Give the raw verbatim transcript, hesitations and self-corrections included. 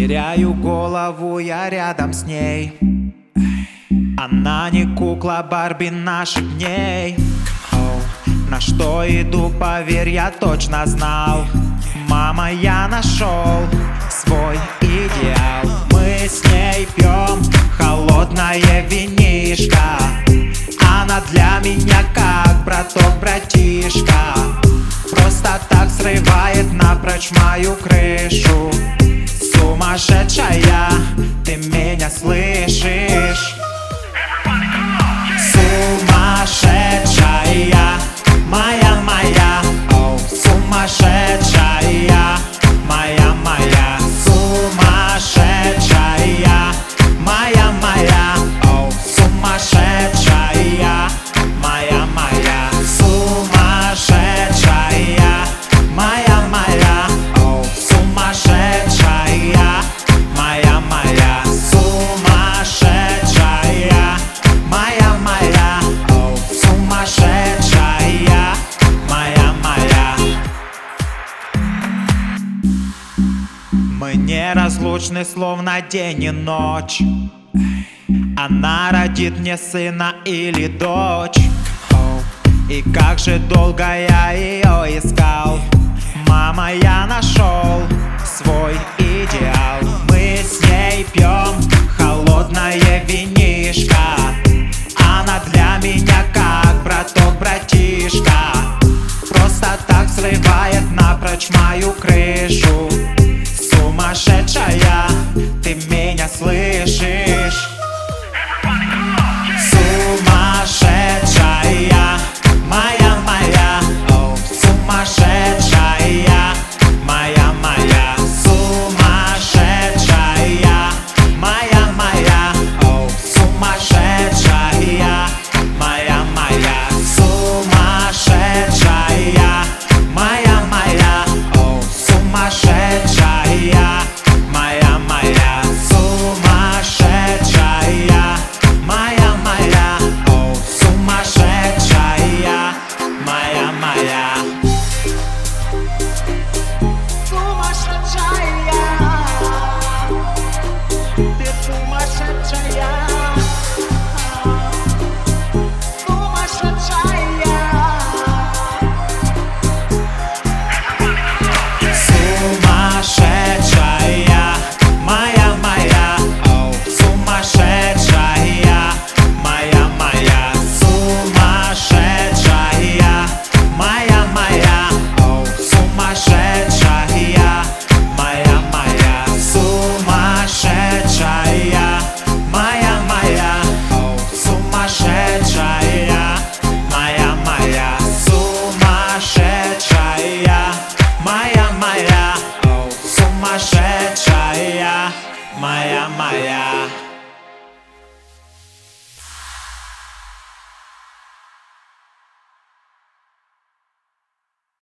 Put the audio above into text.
Теряю голову я рядом с ней. Она не кукла Барби наших дней. Оу, на что иду, поверь, я точно знал. Мама, я нашел свой идеал. Мы с ней пьем холодное винишко. Она для меня как браток-братишка. Просто так срывает напрочь мою крышу. Сумасшедшая, ты меня слышишь? Сумасшедшая, моя-моя, оу, сумасшедшая, моя-моя, сумасшедшая, моя-моя, оу, сумасшедшая, моя-моя, сумасшедшая, моя-моя, оу, сумасшедшая, моя-моя, сумасшедшая, моя-моя, оу, сумасшедшая, моя-моя. Мы неразлучны, словно день и ночь. Она родит мне сына или дочь. Оу, и как же долго я ее искал. Мама, я нашел свой идеал. Мы с ней пьем холодное винишко. Она для меня как браток-братишка. Просто так срывает напрочь мою крышу. Сумасшедшая, ты меня слышишь? Сумасшедшая, моя-моя, оу, сумасшедшая, моя-моя, сумасшедшая, моя-моя, оу, сумасшедшая, моя-моя, сумасшедшая, моя-моя, оу, сумасшедшая, моя-моя, сумасшедшая, моя-моя, оу, сумасшедшая, моя-моя.